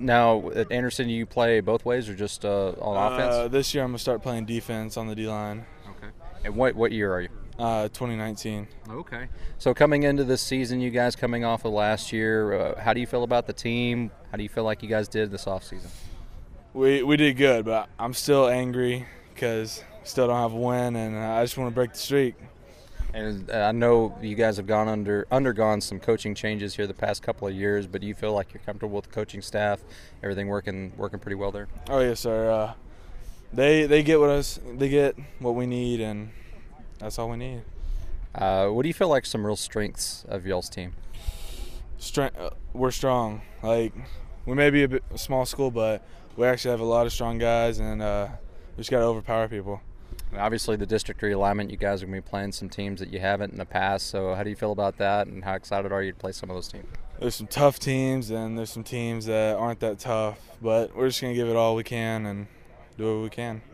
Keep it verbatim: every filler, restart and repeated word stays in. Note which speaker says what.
Speaker 1: Now, at Anderson, you play both ways or just uh, on
Speaker 2: Uh,
Speaker 1: offense?
Speaker 2: this year I'm gonna start playing defense on the D line.
Speaker 1: Okay. And what what year are you?
Speaker 2: Uh, twenty nineteen.
Speaker 1: Okay. So coming into this season, you guys coming off of last year, uh, how do you feel about the team? How do you feel like you guys did this offseason?
Speaker 2: We we did good, but I'm still angry because still don't have a win, and I just want to break the streak.
Speaker 1: And uh, I know you guys have gone under undergone some coaching changes here the past couple of years, but do you feel like you're comfortable with the coaching staff? Everything working working pretty well there?
Speaker 2: Oh yes, sir. Uh, they they get what us they get what we need, and that's all we need.
Speaker 1: Uh, what do you feel like some real strengths of y'all's team?
Speaker 2: Strength, uh, we're strong. Like we may be a, bit, a small school, but we actually have a lot of strong guys, and uh, we just got to overpower people.
Speaker 1: Obviously, the district realignment, you guys are going to be playing some teams that you haven't in the past. So how do you feel about that, and how excited are you to play some of those teams?
Speaker 2: There's some tough teams, and there's some teams that aren't that tough, but we're just going to give it all we can and do what we can.